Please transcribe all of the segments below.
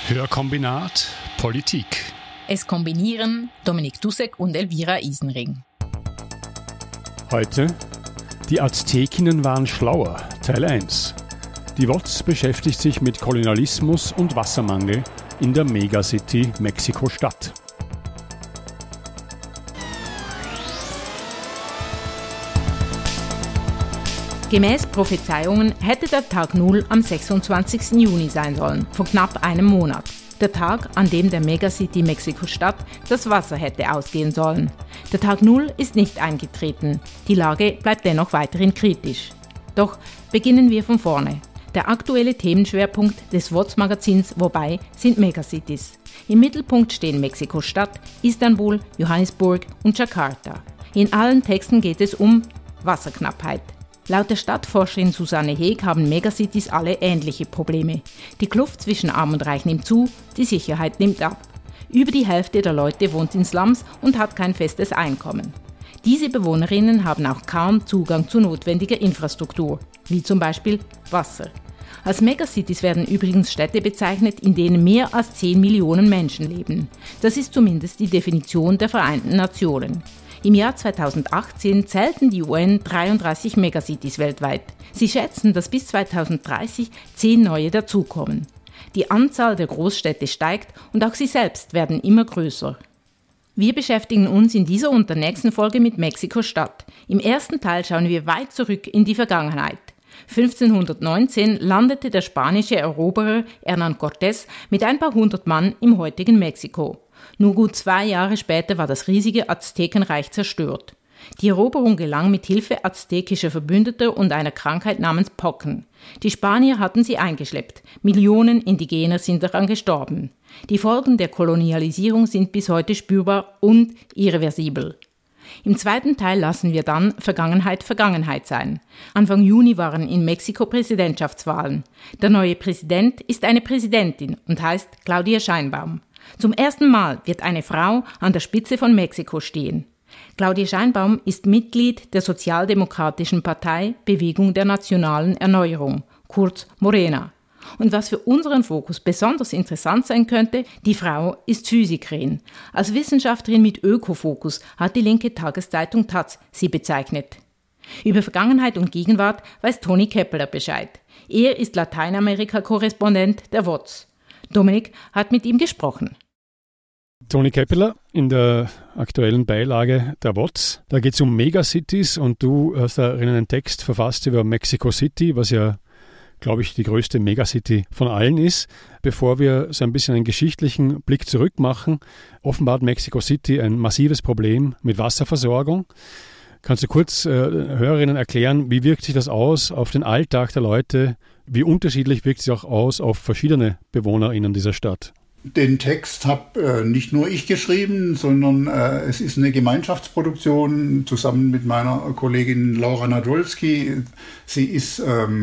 Hörkombinat Politik. Es kombinieren Dominik Dussek und Elvira Isenring. Heute: Die Aztekinnen waren schlauer, Teil 1. Die WOZ beschäftigt sich mit Kolonialismus und Wassermangel in der Megacity Mexiko-Stadt. Gemäß Prophezeiungen hätte der Tag Null am 26. Juni sein sollen, vor knapp einem Monat. Der Tag, an dem der Megacity Mexiko-Stadt das Wasser hätte ausgehen sollen. Der Tag Null ist nicht eingetreten. Die Lage bleibt dennoch weiterhin kritisch. Doch beginnen wir von vorne. Der aktuelle Themenschwerpunkt des WOZ-Magazins Wobei sind Megacities. Im Mittelpunkt stehen Mexiko-Stadt, Istanbul, Johannesburg und Jakarta. In allen Texten geht es um Wasserknappheit. Laut der Stadtforscherin Susanne Heeg haben Megacities alle ähnliche Probleme. Die Kluft zwischen Arm und Reich nimmt zu, die Sicherheit nimmt ab. Über die Hälfte der Leute wohnt in Slums und hat kein festes Einkommen. Diese Bewohnerinnen haben auch kaum Zugang zu notwendiger Infrastruktur, wie zum Beispiel Wasser. Als Megacities werden übrigens Städte bezeichnet, in denen mehr als 10 Millionen Menschen leben. Das ist zumindest die Definition der Vereinten Nationen. Im Jahr 2018 zählten die UN 33 Megacities weltweit. Sie schätzen, dass bis 2030 10 neue dazukommen. Die Anzahl der Großstädte steigt und auch sie selbst werden immer größer. Wir beschäftigen uns in dieser und der nächsten Folge mit Mexiko-Stadt. Im ersten Teil schauen wir weit zurück in die Vergangenheit. 1519 landete der spanische Eroberer Hernán Cortés mit ein paar hundert Mann im heutigen Mexiko. Nur gut 2 Jahre später war das riesige Aztekenreich zerstört. Die Eroberung gelang mit Hilfe aztekischer Verbündeter und einer Krankheit namens Pocken. Die Spanier hatten sie eingeschleppt. Millionen Indigener sind daran gestorben. Die Folgen der Kolonialisierung sind bis heute spürbar und irreversibel. Im zweiten Teil lassen wir dann Vergangenheit Vergangenheit sein. Anfang Juni waren in Mexiko Präsidentschaftswahlen. Der neue Präsident ist eine Präsidentin und heißt Claudia Sheinbaum. Zum ersten Mal wird eine Frau an der Spitze von Mexiko stehen. Claudia Sheinbaum ist Mitglied der Sozialdemokratischen Partei Bewegung der Nationalen Erneuerung, kurz Morena. Und was für unseren Fokus besonders interessant sein könnte, die Frau ist Physikerin. Als Wissenschaftlerin mit Ökofokus hat die linke Tageszeitung taz sie bezeichnet. Über Vergangenheit und Gegenwart weiß Toni Keppeler Bescheid. Er ist Lateinamerika-Korrespondent der WOZ. Dominik hat mit ihm gesprochen. Toni Keppeler in der aktuellen Beilage der WOZ. Da geht es um Megacities und du hast darin einen Text verfasst über Mexico City, was ja, glaube ich, die größte Megacity von allen ist. Bevor wir so ein bisschen einen geschichtlichen Blick zurück machen, offenbar hat Mexico City ein massives Problem mit Wasserversorgung. Kannst du kurz Hörerinnen erklären, wie wirkt sich das aus auf den Alltag der Leute? Wie unterschiedlich wirkt es sich auch aus auf verschiedene BewohnerInnen dieser Stadt? Den Text habe nicht nur ich geschrieben, sondern es ist eine Gemeinschaftsproduktion zusammen mit meiner Kollegin Laura Nadolski. Sie ist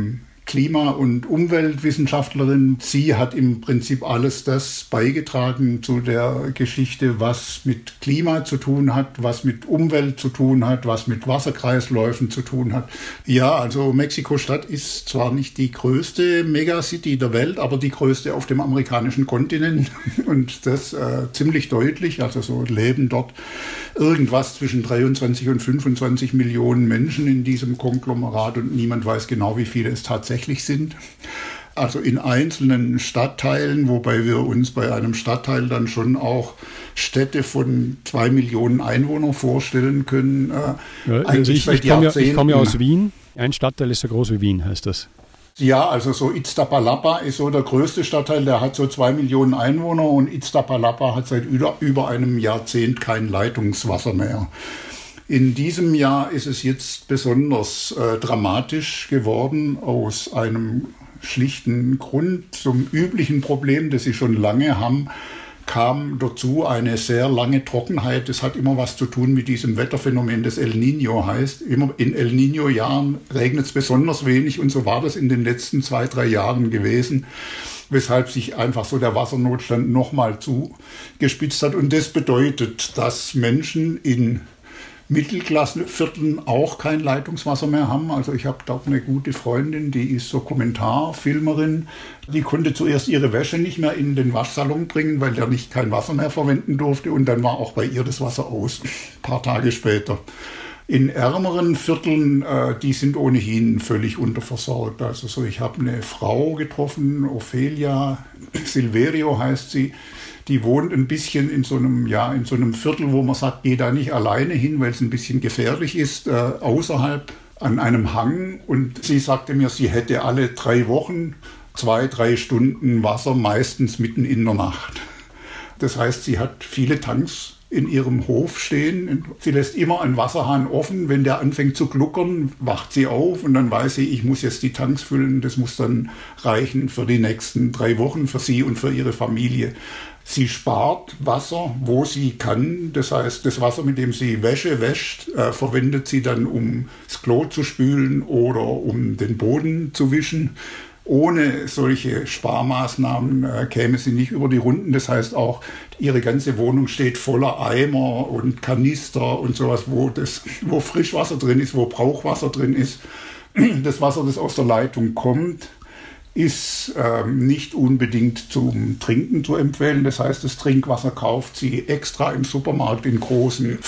Klima- und Umweltwissenschaftlerin. Sie hat im Prinzip alles das beigetragen zu der Geschichte, was mit Klima zu tun hat, was mit Umwelt zu tun hat, was mit Wasserkreisläufen zu tun hat. Ja, also Mexiko-Stadt ist zwar nicht die größte Megacity der Welt, aber die größte auf dem amerikanischen Kontinent und das ziemlich deutlich. Also so leben dort irgendwas zwischen 23 und 25 Millionen Menschen in diesem Konglomerat und niemand weiß genau, wie viele es tatsächlich sind. Also in einzelnen Stadtteilen, wobei wir uns bei einem Stadtteil dann schon auch Städte von 2 Millionen Einwohnern vorstellen können. Also ich komme ja aus Wien. Ein Stadtteil ist so groß wie Wien, heißt das. Ja, also so Iztapalapa ist so der größte Stadtteil, der hat so 2 Millionen Einwohner und Iztapalapa hat seit über einem Jahrzehnt kein Leitungswasser mehr. In diesem Jahr ist es jetzt besonders dramatisch geworden aus einem schlichten Grund. Zum üblichen Problem, das sie schon lange haben, kam dazu eine sehr lange Trockenheit. Das hat immer was zu tun mit diesem Wetterphänomen, das El Niño heißt. Immer in El Niño-Jahren regnet es besonders wenig und so war das in den letzten 2-3 Jahren gewesen, weshalb sich einfach so der Wassernotstand nochmal zugespitzt hat. Und das bedeutet, dass Menschen in Mittelklassenvierteln auch kein Leitungswasser mehr haben. Also ich habe dort eine gute Freundin, die ist so Kommentarfilmerin. Die konnte zuerst ihre Wäsche nicht mehr in den Waschsalon bringen, weil der nicht kein Wasser mehr verwenden durfte. Und dann war auch bei ihr das Wasser aus, ein paar Tage später. In ärmeren Vierteln, die sind ohnehin völlig unterversorgt. Also so, ich habe eine Frau getroffen, Ophelia Silverio heißt sie. Die wohnt ein bisschen in so einem Viertel, wo man sagt, geh da nicht alleine hin, weil es ein bisschen gefährlich ist, außerhalb an einem Hang. Und sie sagte mir, sie hätte alle 3 Wochen 2-3 Stunden Wasser, meistens mitten in der Nacht. Das heißt, sie hat viele Tanks in ihrem Hof stehen. Sie lässt immer einen Wasserhahn offen. Wenn der anfängt zu gluckern, wacht sie auf und dann weiß sie, ich muss jetzt die Tanks füllen. Das muss dann reichen für die nächsten 3 Wochen für sie und für ihre Familie. Sie spart Wasser, wo sie kann. Das heißt, das Wasser, mit dem sie Wäsche wäscht, verwendet sie dann, um das Klo zu spülen oder um den Boden zu wischen. Ohne solche Sparmaßnahmen käme sie nicht über die Runden. Das heißt auch, ihre ganze Wohnung steht voller Eimer und Kanister und sowas, wo Frischwasser drin ist, wo Brauchwasser drin ist. Das Wasser, das aus der Leitung kommt, ist nicht unbedingt zum Trinken zu empfehlen. Das heißt, das Trinkwasser kauft sie extra im Supermarkt in großen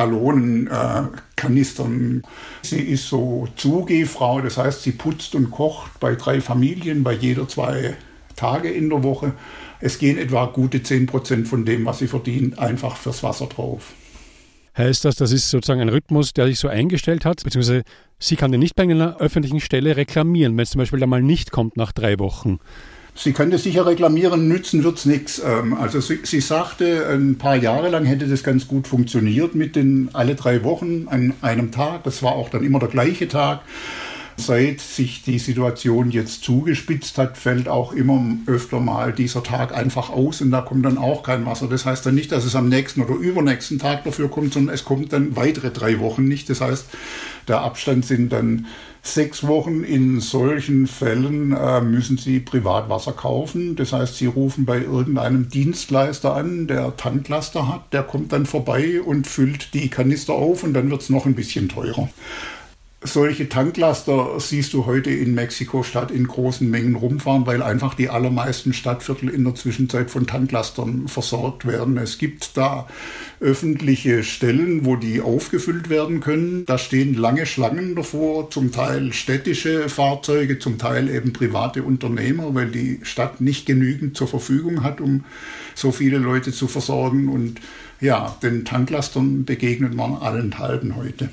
5-Gallonen-Kanistern. Sie ist so Zugehfrau, das heißt, sie putzt und kocht bei 3 Familien, bei jeder 2 Tage in der Woche. Es gehen etwa gute 10% von dem, was sie verdient, einfach fürs Wasser drauf. Heißt das ist sozusagen ein Rhythmus, der sich so eingestellt hat, beziehungsweise sie kann den nicht bei einer öffentlichen Stelle reklamieren, wenn es zum Beispiel einmal nicht kommt nach 3 Wochen? Sie könnte sicher reklamieren, nützen wird es nichts. Also sie sagte, ein paar Jahre lang hätte das ganz gut funktioniert mit den alle 3 Wochen an einem Tag. Das war auch dann immer der gleiche Tag. Seit sich die Situation jetzt zugespitzt hat, fällt auch immer öfter mal dieser Tag einfach aus und da kommt dann auch kein Wasser. Das heißt dann nicht, dass es am nächsten oder übernächsten Tag dafür kommt, sondern es kommt dann weitere 3 Wochen nicht. Das heißt, der Abstand sind dann 6 Wochen. In solchen Fällen müssen Sie Privatwasser kaufen. Das heißt, Sie rufen bei irgendeinem Dienstleister an, der Tanklaster hat. Der kommt dann vorbei und füllt die Kanister auf und dann wird es noch ein bisschen teurer. Solche Tanklaster siehst du heute in Mexiko-Stadt in großen Mengen rumfahren, weil einfach die allermeisten Stadtviertel in der Zwischenzeit von Tanklastern versorgt werden. Es gibt da öffentliche Stellen, wo die aufgefüllt werden können. Da stehen lange Schlangen davor, zum Teil städtische Fahrzeuge, zum Teil eben private Unternehmer, weil die Stadt nicht genügend zur Verfügung hat, um so viele Leute zu versorgen. Und ja, den Tanklastern begegnet man allenthalben heute.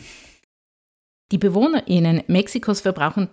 Die BewohnerInnen Mexikos verbrauchen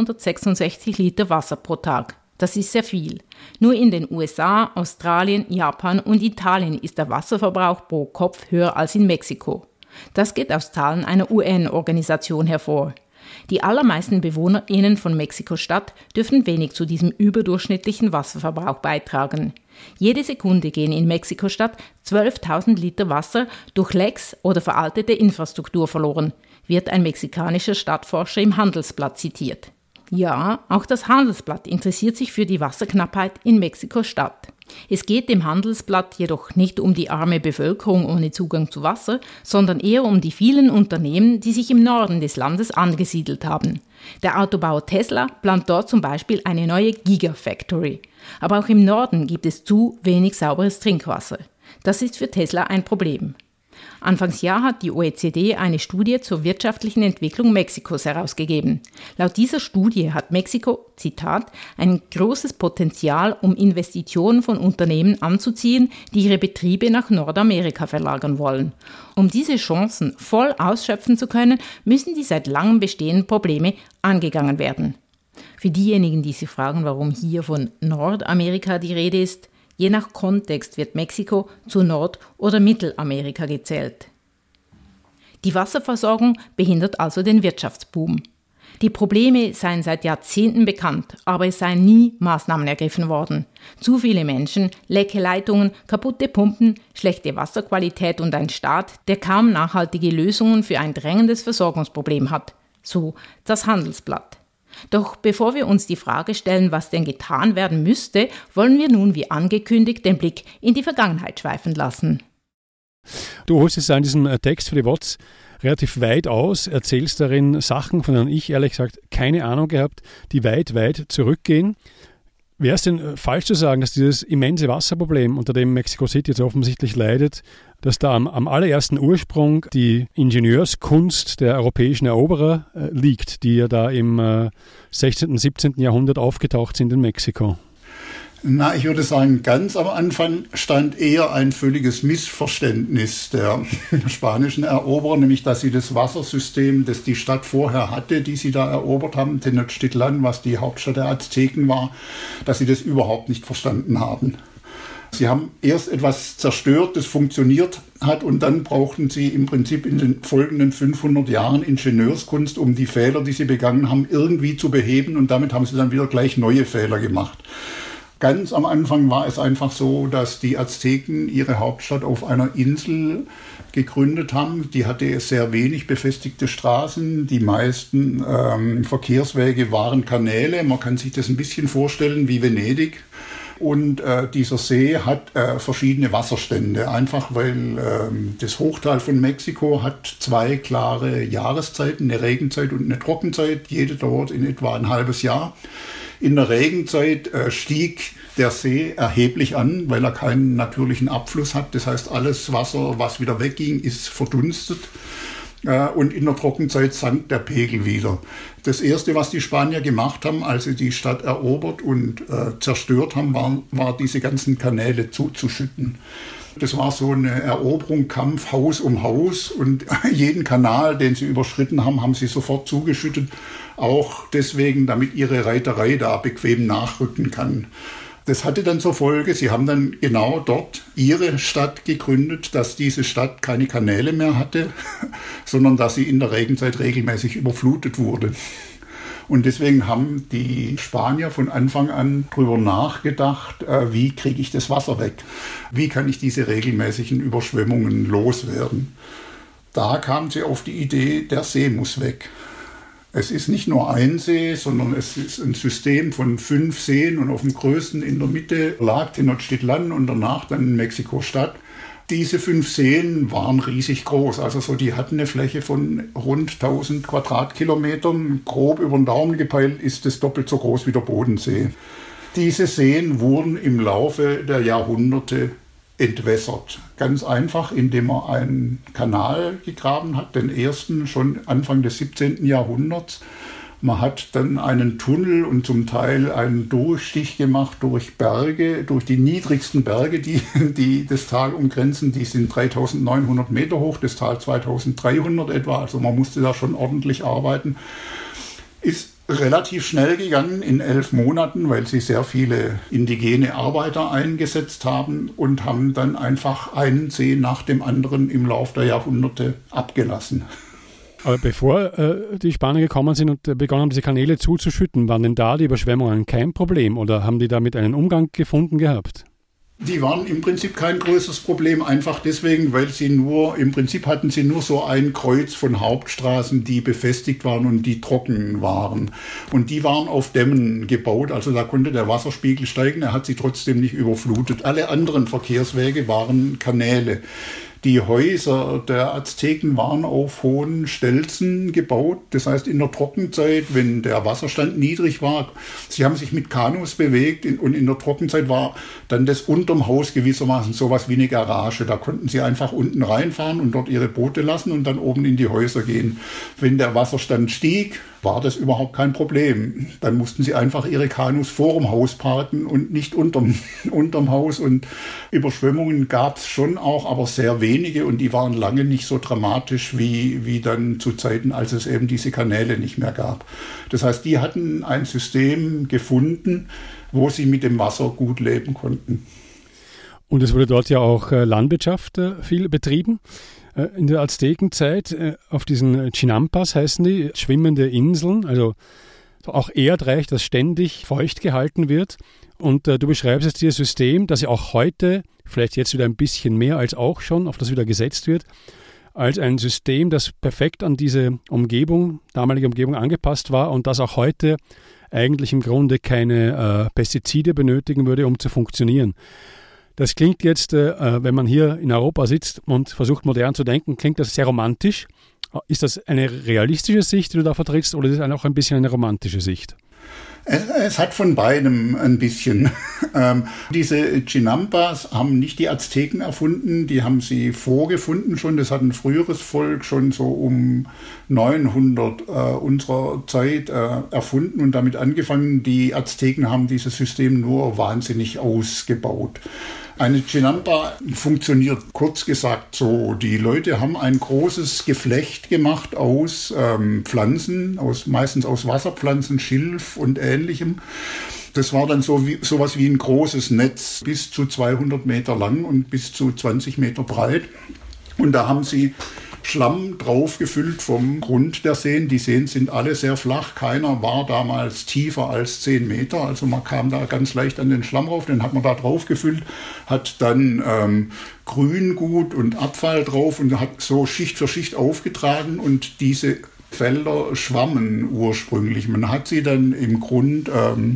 366 Liter Wasser pro Tag. Das ist sehr viel. Nur in den USA, Australien, Japan und Italien ist der Wasserverbrauch pro Kopf höher als in Mexiko. Das geht aus Zahlen einer UN-Organisation hervor. Die allermeisten BewohnerInnen von Mexiko-Stadt dürfen wenig zu diesem überdurchschnittlichen Wasserverbrauch beitragen. Jede Sekunde gehen in Mexiko-Stadt 12.000 Liter Wasser durch Lecks oder veraltete Infrastruktur verloren, wird ein mexikanischer Stadtforscher im Handelsblatt zitiert. Ja, auch das Handelsblatt interessiert sich für die Wasserknappheit in Mexiko-Stadt. Es geht dem Handelsblatt jedoch nicht um die arme Bevölkerung ohne Zugang zu Wasser, sondern eher um die vielen Unternehmen, die sich im Norden des Landes angesiedelt haben. Der Autobauer Tesla plant dort zum Beispiel eine neue Gigafactory. Aber auch im Norden gibt es zu wenig sauberes Trinkwasser. Das ist für Tesla ein Problem. Anfangsjahr hat die OECD eine Studie zur wirtschaftlichen Entwicklung Mexikos herausgegeben. Laut dieser Studie hat Mexiko, Zitat, ein großes Potenzial, um Investitionen von Unternehmen anzuziehen, die ihre Betriebe nach Nordamerika verlagern wollen. Um diese Chancen voll ausschöpfen zu können, müssen die seit langem bestehenden Probleme angegangen werden. Für diejenigen, die sich fragen, warum hier von Nordamerika die Rede ist, je nach Kontext wird Mexiko zu Nord- oder Mittelamerika gezählt. Die Wasserversorgung behindert also den Wirtschaftsboom. Die Probleme seien seit Jahrzehnten bekannt, aber es seien nie Maßnahmen ergriffen worden. Zu viele Menschen, lecke Leitungen, kaputte Pumpen, schlechte Wasserqualität und ein Staat, der kaum nachhaltige Lösungen für ein drängendes Versorgungsproblem hat. So das Handelsblatt. Doch bevor wir uns die Frage stellen, was denn getan werden müsste, wollen wir nun wie angekündigt den Blick in die Vergangenheit schweifen lassen. Du holst jetzt in diesem Text für die WOTS relativ weit aus, erzählst darin Sachen, von denen ich ehrlich gesagt keine Ahnung gehabt, die weit, weit zurückgehen. Wäre es denn falsch zu sagen, dass dieses immense Wasserproblem, unter dem Mexico City jetzt offensichtlich leidet, dass da am allerersten Ursprung die Ingenieurskunst der europäischen Eroberer liegt, die ja da im 16. und 17. Jahrhundert aufgetaucht sind in Mexiko? Na, ich würde sagen, ganz am Anfang stand eher ein völliges Missverständnis der spanischen Eroberer, nämlich dass sie das Wassersystem, das die Stadt vorher hatte, die sie da erobert haben, Tenochtitlan, was die Hauptstadt der Azteken war, dass sie das überhaupt nicht verstanden haben. Sie haben erst etwas zerstört, das funktioniert hat, und dann brauchten sie im Prinzip in den folgenden 500 Jahren Ingenieurskunst, um die Fehler, die sie begangen haben, irgendwie zu beheben, und damit haben sie dann wieder gleich neue Fehler gemacht. Ganz am Anfang war es einfach so, dass die Azteken ihre Hauptstadt auf einer Insel gegründet haben. Die hatte sehr wenig befestigte Straßen. Die meisten Verkehrswege waren Kanäle. Man kann sich das ein bisschen vorstellen wie Venedig. Und dieser See hat verschiedene Wasserstände, einfach weil das Hochtal von Mexiko hat 2 klare Jahreszeiten, eine Regenzeit und eine Trockenzeit. Jede dauert in etwa ein halbes Jahr. In der Regenzeit stieg der See erheblich an, weil er keinen natürlichen Abfluss hat. Das heißt, alles Wasser, was wieder wegging, ist verdunstet. Und in der Trockenzeit sank der Pegel wieder. Das Erste, was die Spanier gemacht haben, als sie die Stadt erobert und zerstört haben, war diese ganzen Kanäle zuzuschütten. Das war so eine Eroberung, Kampf, Haus um Haus, und jeden Kanal, den sie überschritten haben, haben sie sofort zugeschüttet. Auch deswegen, damit ihre Reiterei da bequem nachrücken kann. Das hatte dann zur Folge, sie haben dann genau dort ihre Stadt gegründet, dass diese Stadt keine Kanäle mehr hatte, sondern dass sie in der Regenzeit regelmäßig überflutet wurde. Und deswegen haben die Spanier von Anfang an drüber nachgedacht, wie kriege ich das Wasser weg? Wie kann ich diese regelmäßigen Überschwemmungen loswerden? Da kamen sie auf die Idee, der See muss weg. Es ist nicht nur ein See, sondern es ist ein System von 5 Seen, und auf dem größten in der Mitte lag Tenochtitlan und danach dann Mexiko-Stadt. Diese 5 Seen waren riesig groß, also so, die hatten eine Fläche von rund 1000 Quadratkilometern. Grob über den Daumen gepeilt ist es doppelt so groß wie der Bodensee. Diese Seen wurden im Laufe der Jahrhunderte entwässert. Ganz einfach, indem man einen Kanal gegraben hat, den ersten schon Anfang des 17. Jahrhunderts. Man hat dann einen Tunnel und zum Teil einen Durchstich gemacht durch Berge, durch die niedrigsten Berge, die das Tal umgrenzen. Die sind 3900 Meter hoch, das Tal 2300 etwa. Also man musste da schon ordentlich arbeiten. Ist relativ schnell gegangen, in 11 Monaten, weil sie sehr viele indigene Arbeiter eingesetzt haben, und haben dann einfach einen See nach dem anderen im Laufe der Jahrhunderte abgelassen. Aber bevor die Spanier gekommen sind und begonnen haben, diese Kanäle zuzuschütten, waren denn da die Überschwemmungen kein Problem, oder haben die damit einen Umgang gefunden gehabt? Die waren im Prinzip kein größeres Problem, einfach deswegen, weil im Prinzip hatten sie nur so ein Kreuz von Hauptstraßen, die befestigt waren und die trocken waren. Und die waren auf Dämmen gebaut, also da konnte der Wasserspiegel steigen, er hat sie trotzdem nicht überflutet. Alle anderen Verkehrswege waren Kanäle. Die Häuser der Azteken waren auf hohen Stelzen gebaut. Das heißt, in der Trockenzeit, wenn der Wasserstand niedrig war, sie haben sich mit Kanus bewegt, und in der Trockenzeit war dann das unterm Haus gewissermaßen sowas wie eine Garage. Da konnten sie einfach unten reinfahren und dort ihre Boote lassen und dann oben in die Häuser gehen. Wenn der Wasserstand stieg, war das überhaupt kein Problem. Dann mussten sie einfach ihre Kanus vor dem Haus parken und nicht unterm Haus. Und Überschwemmungen gab es schon auch, aber sehr wenige, und die waren lange nicht so dramatisch wie dann zu Zeiten, als es eben diese Kanäle nicht mehr gab. Das heißt, die hatten ein System gefunden, wo sie mit dem Wasser gut leben konnten. Und es wurde dort ja auch Landwirtschaft viel betrieben. In der Aztekenzeit auf diesen Chinampas heißen die, schwimmende Inseln, also auch Erdreich, das ständig feucht gehalten wird. Und du beschreibst jetzt dieses System, das ja auch heute, vielleicht jetzt wieder ein bisschen mehr als auch schon, auf das wieder gesetzt wird, als ein System, das perfekt an diese damalige Umgebung angepasst war und das auch heute eigentlich im Grunde keine Pestizide benötigen würde, um zu funktionieren. Das klingt jetzt, wenn man hier in Europa sitzt und versucht modern zu denken, klingt das sehr romantisch. Ist das eine realistische Sicht, die du da vertrittst, oder ist es auch ein bisschen eine romantische Sicht? Es hat von beidem ein bisschen. Diese Chinampas haben nicht die Azteken erfunden, die haben sie vorgefunden schon. Das hat ein früheres Volk schon so um 900 unserer Zeit erfunden und damit angefangen. Die Azteken haben dieses System nur wahnsinnig ausgebaut. Eine Chinampa funktioniert kurz gesagt so. Die Leute haben ein großes Geflecht gemacht aus Pflanzen, meistens aus Wasserpflanzen, Schilf und Ähnlichem. Das war dann sowas wie ein großes Netz, bis zu 200 Meter lang und bis zu 20 Meter breit. Und da haben sie Schlamm draufgefüllt vom Grund der Seen. Die Seen sind alle sehr flach. Keiner war damals tiefer als 10 Meter. Also man kam da ganz leicht an den Schlamm rauf. Den hat man da draufgefüllt, hat dann Grüngut und Abfall drauf und hat so Schicht für Schicht aufgetragen. Und diese Felder schwammen ursprünglich. Man hat sie dann im Grund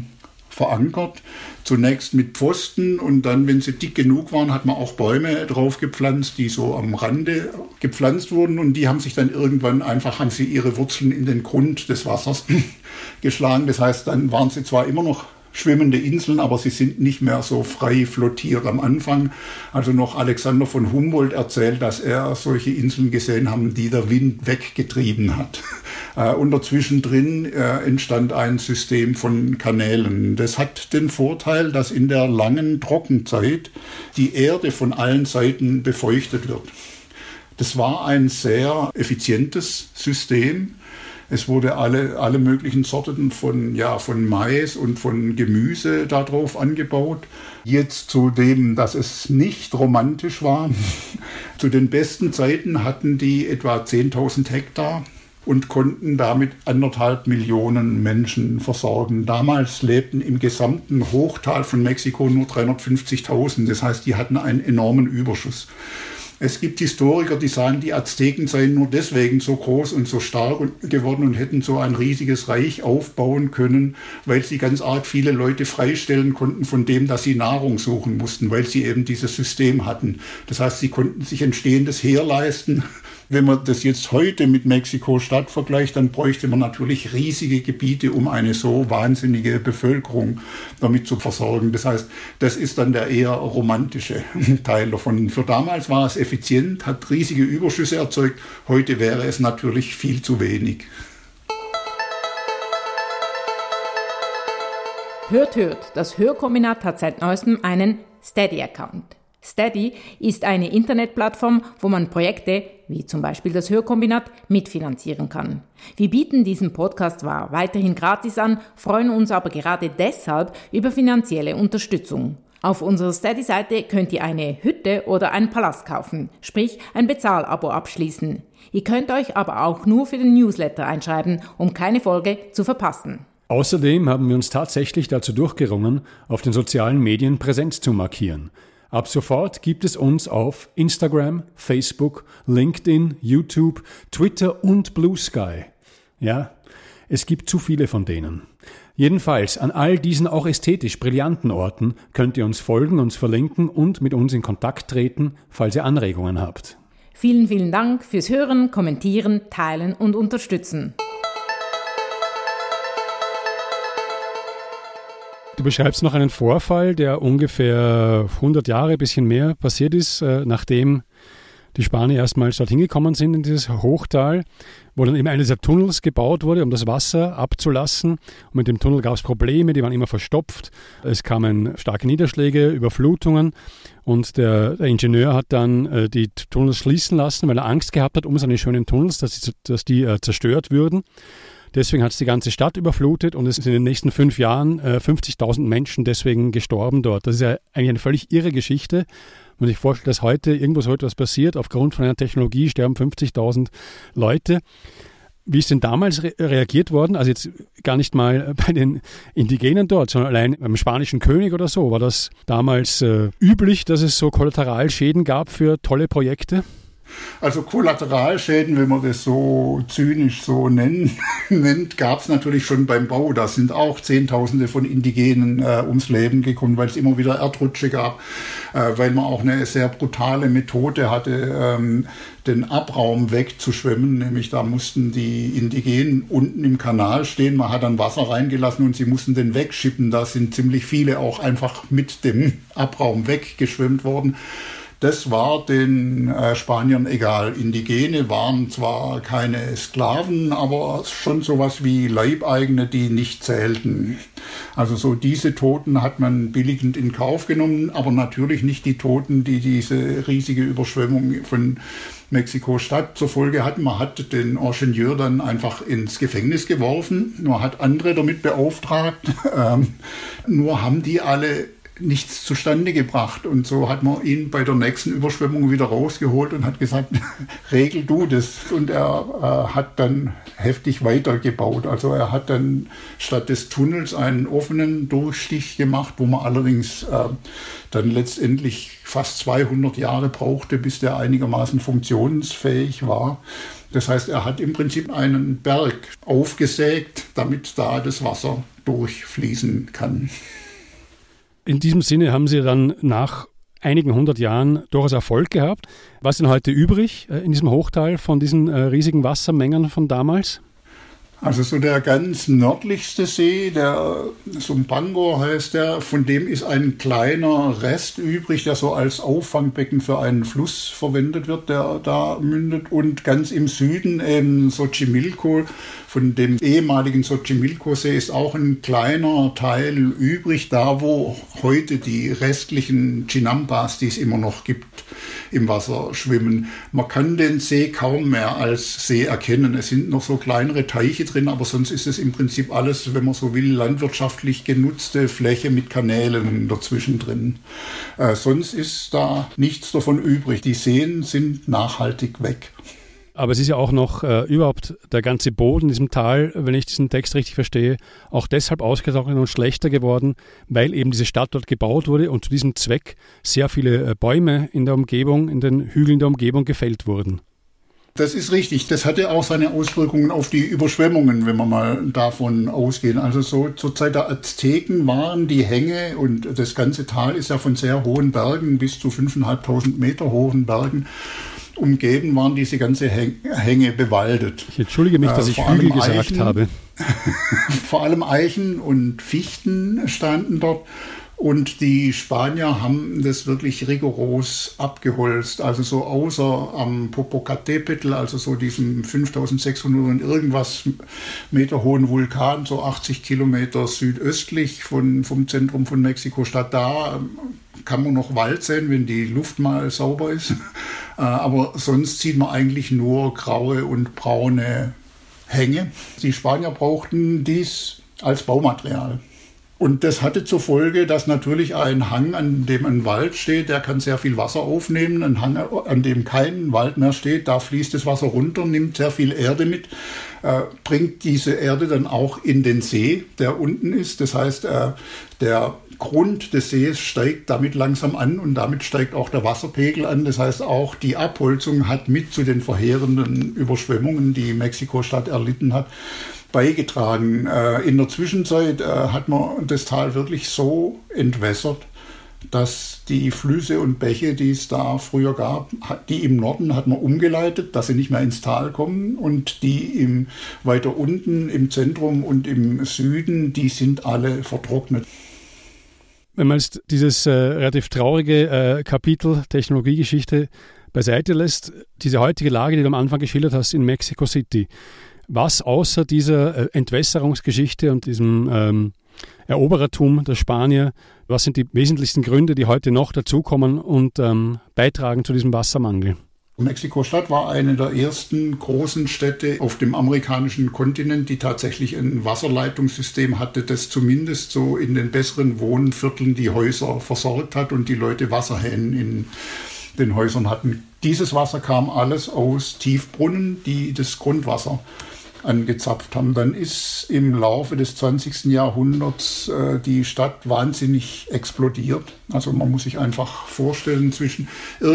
verankert, zunächst mit Pfosten und dann, wenn sie dick genug waren, hat man auch Bäume drauf gepflanzt, die so am Rande gepflanzt wurden und die haben sich dann irgendwann haben sie ihre Wurzeln in den Grund des Wassers geschlagen. Das heißt, dann waren sie zwar immer noch schwimmende Inseln, aber sie sind nicht mehr so frei flottiert am Anfang. Also noch Alexander von Humboldt erzählt, dass er solche Inseln gesehen haben, die der Wind weggetrieben hat. Und dazwischen drin entstand ein System von Kanälen. Das hat den Vorteil, dass in der langen Trockenzeit die Erde von allen Seiten befeuchtet wird. Das war ein sehr effizientes System. Es wurde alle möglichen Sorten von Mais und von Gemüse darauf angebaut. Jetzt zu dem, dass es nicht romantisch war. Zu den besten Zeiten hatten die etwa 10.000 Hektar und konnten damit 1,5 Millionen Menschen versorgen. Damals lebten im gesamten Hochtal von Mexiko nur 350.000. Das heißt, die hatten einen enormen Überschuss. Es gibt Historiker, die sagen, die Azteken seien nur deswegen so groß und so stark geworden und hätten so ein riesiges Reich aufbauen können, weil sie ganz arg viele Leute freistellen konnten von dem, dass sie Nahrung suchen mussten, weil sie eben dieses System hatten. Das heißt, sie konnten sich ein stehendes Heer leisten. Wenn man das jetzt heute mit Mexiko-Stadt vergleicht, dann bräuchte man natürlich riesige Gebiete, um eine so wahnsinnige Bevölkerung damit zu versorgen. Das heißt, das ist dann der eher romantische Teil davon. Für damals war es effizient, hat riesige Überschüsse erzeugt. Heute wäre es natürlich viel zu wenig. Hört, hört, das Hörkombinat hat seit neuestem einen Steady-Account. Steady ist eine Internetplattform, wo man Projekte, wie zum Beispiel das Hörkombinat, mitfinanzieren kann. Wir bieten diesen Podcast zwar weiterhin gratis an, freuen uns aber gerade deshalb über finanzielle Unterstützung. Auf unserer Steady-Seite könnt ihr eine Hütte oder einen Palast kaufen, sprich ein Bezahlabo abschließen. Ihr könnt euch aber auch nur für den Newsletter einschreiben, um keine Folge zu verpassen. Außerdem haben wir uns tatsächlich dazu durchgerungen, auf den sozialen Medien Präsenz zu markieren. Ab sofort gibt es uns auf Instagram, Facebook, LinkedIn, YouTube, Twitter und Blue Sky. Ja, es gibt zu viele von denen. Jedenfalls, an all diesen auch ästhetisch brillanten Orten könnt ihr uns folgen, uns verlinken und mit uns in Kontakt treten, falls ihr Anregungen habt. Vielen, vielen Dank fürs Hören, Kommentieren, Teilen und Unterstützen. Du beschreibst noch einen Vorfall, der ungefähr 100 Jahre, ein bisschen mehr passiert ist, nachdem die Spanier erstmals dorthin gekommen sind in dieses Hochtal, wo dann eben einer dieser Tunnels gebaut wurde, um das Wasser abzulassen. Und mit dem Tunnel gab es Probleme, die waren immer verstopft. Es kamen starke Niederschläge, Überflutungen und der Ingenieur hat dann die Tunnels schließen lassen, weil er Angst gehabt hat um seine schönen Tunnels, dass die zerstört würden. Deswegen hat es die ganze Stadt überflutet und es sind in den nächsten 5 Jahren 50.000 Menschen deswegen gestorben dort. Das ist ja eigentlich eine völlig irre Geschichte. Wenn man sich vorstellt, dass heute irgendwo so etwas passiert, aufgrund von einer Technologie sterben 50.000 Leute. Wie ist denn damals reagiert worden? Also jetzt gar nicht mal bei den Indigenen dort, sondern allein beim spanischen König oder so. War das damals üblich, dass es so Kollateralschäden gab für tolle Projekte? Also Kollateralschäden, wenn man das so zynisch so nennt, gab es natürlich schon beim Bau. Da sind auch Zehntausende von Indigenen ums Leben gekommen, weil es immer wieder Erdrutsche gab, weil man auch eine sehr brutale Methode hatte, den Abraum wegzuschwemmen. Nämlich da mussten die Indigenen unten im Kanal stehen, man hat dann Wasser reingelassen und sie mussten den wegschippen. Da sind ziemlich viele auch einfach mit dem Abraum weggeschwemmt worden. Das war den Spaniern egal. Indigene waren zwar keine Sklaven, aber schon sowas wie Leibeigene, die nicht zählten. Also so diese Toten hat man billigend in Kauf genommen, aber natürlich nicht die Toten, die diese riesige Überschwemmung von Mexiko-Stadt zur Folge hatten. Man hat den Ingenieur dann einfach ins Gefängnis geworfen, man hat andere damit beauftragt, nur haben die alle nichts zustande gebracht. Und so hat man ihn bei der nächsten Überschwemmung wieder rausgeholt und hat gesagt, regel du das. Und er hat dann heftig weitergebaut. Also er hat dann statt des Tunnels einen offenen Durchstich gemacht, wo man allerdings dann letztendlich fast 200 Jahre brauchte, bis der einigermaßen funktionsfähig war. Das heißt, er hat im Prinzip einen Berg aufgesägt, damit da das Wasser durchfließen kann. In diesem Sinne haben Sie dann nach einigen 100 Jahren durchaus Erfolg gehabt. Was ist denn heute übrig in diesem Hochtal von diesen riesigen Wassermengen von damals? Also so der ganz nördlichste See, der Sumpango heißt der, von dem ist ein kleiner Rest übrig, der so als Auffangbecken für einen Fluss verwendet wird, der da mündet. Und ganz im Süden eben Xochimilco, von dem ehemaligen Xochimilco-See ist auch ein kleiner Teil übrig, da wo heute die restlichen Chinampas, die es immer noch gibt, im Wasser schwimmen. Man kann den See kaum mehr als See erkennen. Es sind noch so kleinere Teiche drin, aber sonst ist es im Prinzip alles, wenn man so will, landwirtschaftlich genutzte Fläche mit Kanälen dazwischen drin. Sonst ist da nichts davon übrig. Die Seen sind nachhaltig weg. Aber es ist ja auch noch überhaupt der ganze Boden in diesem Tal, wenn ich diesen Text richtig verstehe, auch deshalb ausgetrocknet und schlechter geworden, weil eben diese Stadt dort gebaut wurde und zu diesem Zweck sehr viele Bäume in der Umgebung, in den Hügeln der Umgebung gefällt wurden. Das ist richtig. Das hatte auch seine Auswirkungen auf die Überschwemmungen, wenn wir mal davon ausgehen. Also so zur Zeit der Azteken waren die Hänge, und das ganze Tal ist ja von sehr hohen Bergen, bis zu 5.500 Meter hohen Bergen umgeben, waren diese ganze Hänge bewaldet. Ich entschuldige mich, dass ich Hügel gesagt habe. Vor allem Eichen und Fichten standen dort. Und die Spanier haben das wirklich rigoros abgeholzt. Also so außer am Popocatépetl, also so diesem 5.600 und irgendwas Meter hohen Vulkan, so 80 Kilometer südöstlich vom Zentrum von Mexiko-Stadt, da kann man noch Wald sehen, wenn die Luft mal sauber ist. Aber sonst sieht man eigentlich nur graue und braune Hänge. Die Spanier brauchten dies als Baumaterial. Und das hatte zur Folge, dass natürlich ein Hang, an dem ein Wald steht, der kann sehr viel Wasser aufnehmen. Ein Hang, an dem kein Wald mehr steht, da fließt das Wasser runter, nimmt sehr viel Erde mit, bringt diese Erde dann auch in den See, der unten ist. Das heißt, der Grund des Sees steigt damit langsam an und damit steigt auch der Wasserpegel an. Das heißt, auch die Abholzung hat mit zu den verheerenden Überschwemmungen, die Mexiko-Stadt erlitten hat, beigetragen. In der Zwischenzeit hat man das Tal wirklich so entwässert, dass die Flüsse und Bäche, die es da früher gab, die im Norden hat man umgeleitet, dass sie nicht mehr ins Tal kommen, und die weiter unten im Zentrum und im Süden, die sind alle vertrocknet. Wenn man jetzt dieses relativ traurige Kapitel Technologiegeschichte beiseite lässt, diese heutige Lage, die du am Anfang geschildert hast in Mexico City, was außer dieser Entwässerungsgeschichte und diesem Eroberertum der Spanier, was sind die wesentlichsten Gründe, die heute noch dazukommen und beitragen zu diesem Wassermangel? Mexiko-Stadt war eine der ersten großen Städte auf dem amerikanischen Kontinent, die tatsächlich ein Wasserleitungssystem hatte, das zumindest so in den besseren Wohnvierteln die Häuser versorgt hat und die Leute Wasserhähne in den Häusern hatten. Dieses Wasser kam alles aus Tiefbrunnen, die das Grundwasser angezapft haben. Dann ist im Laufe des 20. Jahrhunderts die Stadt wahnsinnig explodiert. Also man muss sich einfach vorstellen, zwischen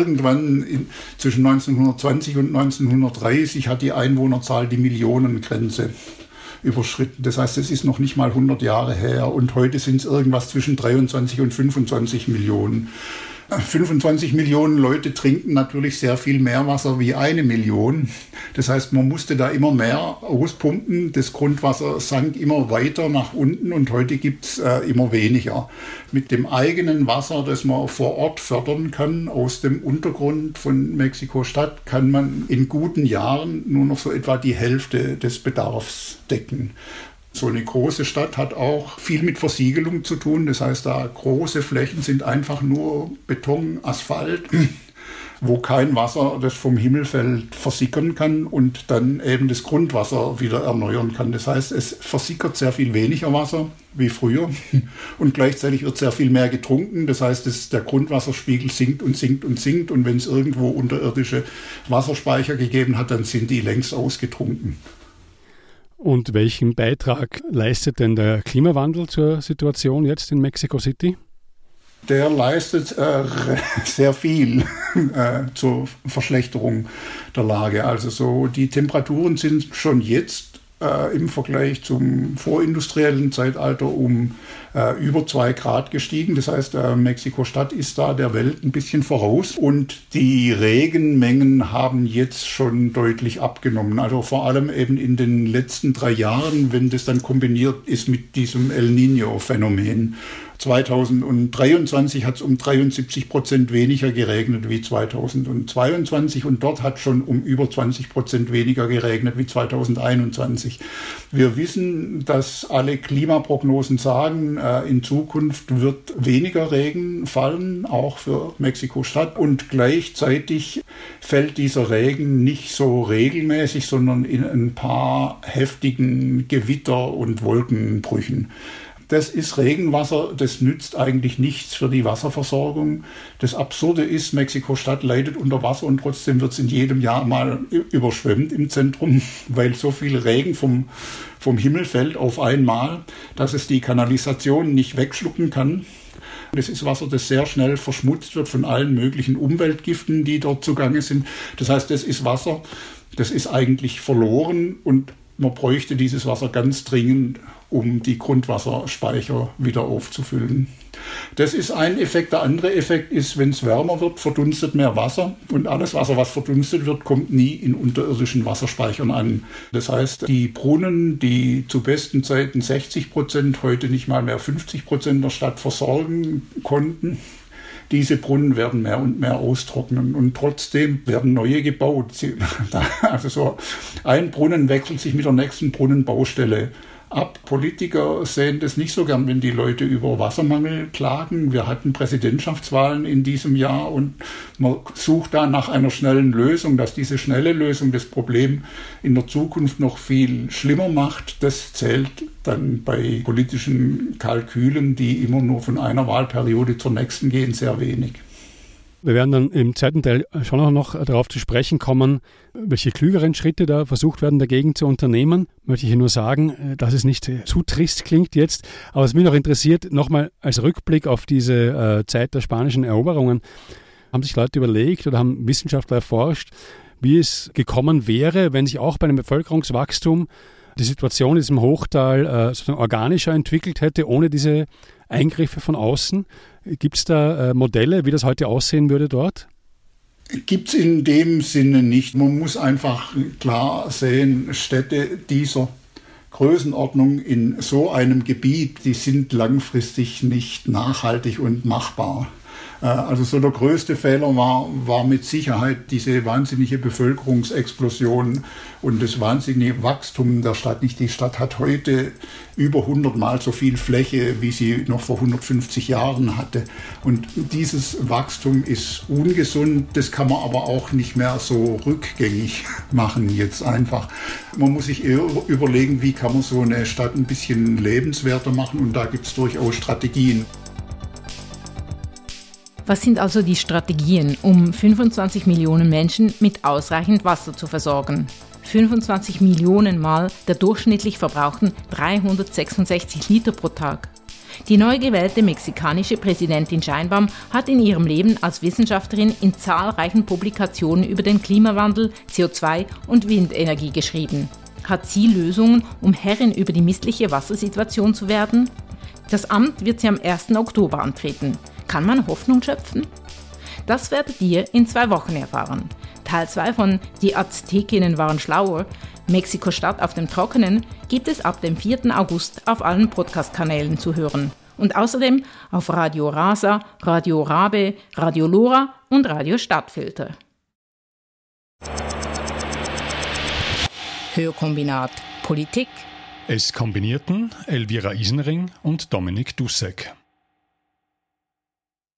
1920 und 1930 hat die Einwohnerzahl die Millionengrenze überschritten. Das heißt, es ist noch nicht mal 100 Jahre her und heute sind es irgendwas zwischen 23 und 25 Millionen. 25 Millionen Leute trinken natürlich sehr viel mehr Wasser wie 1 Million. Das heißt, man musste da immer mehr auspumpen. Das Grundwasser sank immer weiter nach unten und heute gibt es immer weniger. Mit dem eigenen Wasser, das man vor Ort fördern kann, aus dem Untergrund von Mexiko-Stadt, kann man in guten Jahren nur noch so etwa die Hälfte des Bedarfs decken. So eine große Stadt hat auch viel mit Versiegelung zu tun. Das heißt, da große Flächen sind einfach nur Beton, Asphalt, wo kein Wasser, das vom Himmel fällt, versickern kann und dann eben das Grundwasser wieder erneuern kann. Das heißt, es versickert sehr viel weniger Wasser wie früher und gleichzeitig wird sehr viel mehr getrunken. Das heißt, der Grundwasserspiegel sinkt und sinkt und sinkt und wenn es irgendwo unterirdische Wasserspeicher gegeben hat, dann sind die längst ausgetrunken. Und welchen Beitrag leistet denn der Klimawandel zur Situation jetzt in Mexico City? Der leistet sehr viel zur Verschlechterung der Lage. Also so die Temperaturen sind schon jetzt im Vergleich zum vorindustriellen Zeitalter um über 2 Grad gestiegen. Das heißt, Mexiko-Stadt ist da der Welt ein bisschen voraus und die Regenmengen haben jetzt schon deutlich abgenommen. Also vor allem eben in den letzten 3 Jahren, wenn das dann kombiniert ist mit diesem El Niño-Phänomen. 2023 hat es um 73% weniger geregnet wie 2022 und dort hat schon um über 20% weniger geregnet wie 2021. Wir wissen, dass alle Klimaprognosen sagen, in Zukunft wird weniger Regen fallen, auch für Mexiko-Stadt. Und gleichzeitig fällt dieser Regen nicht so regelmäßig, sondern in ein paar heftigen Gewitter- und Wolkenbrüchen. Das ist Regenwasser, das nützt eigentlich nichts für die Wasserversorgung. Das Absurde ist, Mexiko-Stadt leidet unter Wasser und trotzdem wird es in jedem Jahr mal überschwemmt im Zentrum, weil so viel Regen vom Himmel fällt auf einmal, dass es die Kanalisation nicht wegschlucken kann. Das ist Wasser, das sehr schnell verschmutzt wird von allen möglichen Umweltgiften, die dort zugange sind. Das heißt, das ist Wasser, das ist eigentlich verloren und man bräuchte dieses Wasser ganz dringend, um die Grundwasserspeicher wieder aufzufüllen. Das ist ein Effekt. Der andere Effekt ist, wenn es wärmer wird, verdunstet mehr Wasser. Und alles Wasser, was verdunstet wird, kommt nie in unterirdischen Wasserspeichern an. Das heißt, die Brunnen, die zu besten Zeiten 60%, heute nicht mal mehr 50% der Stadt versorgen konnten, diese Brunnen werden mehr und mehr austrocknen und trotzdem werden neue gebaut. Also so ein Brunnen wechselt sich mit der nächsten Brunnenbaustelle ab. Politiker sehen das nicht so gern, wenn die Leute über Wassermangel klagen. Wir hatten Präsidentschaftswahlen in diesem Jahr und man sucht da nach einer schnellen Lösung, dass diese schnelle Lösung das Problem in der Zukunft noch viel schlimmer macht. Das zählt dann bei politischen Kalkülen, die immer nur von einer Wahlperiode zur nächsten gehen, sehr wenig. Wir werden dann im zweiten Teil schon noch darauf zu sprechen kommen, welche klügeren Schritte da versucht werden, dagegen zu unternehmen. Möchte ich nur sagen, dass es nicht zu trist klingt jetzt. Aber was mich noch interessiert, nochmal als Rückblick auf diese Zeit der spanischen Eroberungen, haben sich Leute überlegt oder haben Wissenschaftler erforscht, wie es gekommen wäre, wenn sich auch bei einem Bevölkerungswachstum die Situation in diesem Hochtal sozusagen organischer entwickelt hätte, ohne diese Eingriffe von außen. Gibt es da Modelle, wie das heute aussehen würde dort? Gibt es in dem Sinne nicht. Man muss einfach klar sehen, Städte dieser Größenordnung in so einem Gebiet, die sind langfristig nicht nachhaltig und machbar. Also so der größte Fehler war mit Sicherheit diese wahnsinnige Bevölkerungsexplosion und das wahnsinnige Wachstum der Stadt. Nicht die Stadt hat heute über 100 Mal so viel Fläche, wie sie noch vor 150 Jahren hatte. Und dieses Wachstum ist ungesund, das kann man aber auch nicht mehr so rückgängig machen jetzt einfach. Man muss sich eher überlegen, wie kann man so eine Stadt ein bisschen lebenswerter machen und da gibt es durchaus Strategien. Was sind also die Strategien, um 25 Millionen Menschen mit ausreichend Wasser zu versorgen? 25 Millionen Mal der durchschnittlich verbrauchten 366 Liter pro Tag. Die neu gewählte mexikanische Präsidentin Sheinbaum hat in ihrem Leben als Wissenschaftlerin in zahlreichen Publikationen über den Klimawandel, CO2 und Windenergie geschrieben. Hat sie Lösungen, um Herrin über die missliche Wassersituation zu werden? Das Amt wird sie am 1. Oktober antreten. Kann man Hoffnung schöpfen? Das werdet ihr in 2 Wochen erfahren. Teil 2 von Die Aztekinnen waren schlauer, Mexiko-Stadt auf dem Trockenen, gibt es ab dem 4. August auf allen Podcast-Kanälen zu hören. Und außerdem auf Radio Rasa, Radio Rabe, Radio Lora und Radio Stadtfilter. Hörkombinat Politik. Es kombinierten Elvira Isenring und Dominik Dussek.